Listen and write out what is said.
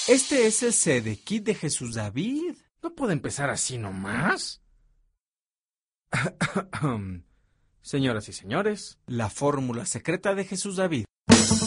Este es el CD Kit de Jesús David. ¿No puede empezar así nomás? Señoras y señores, la fórmula secreta de Jesús David.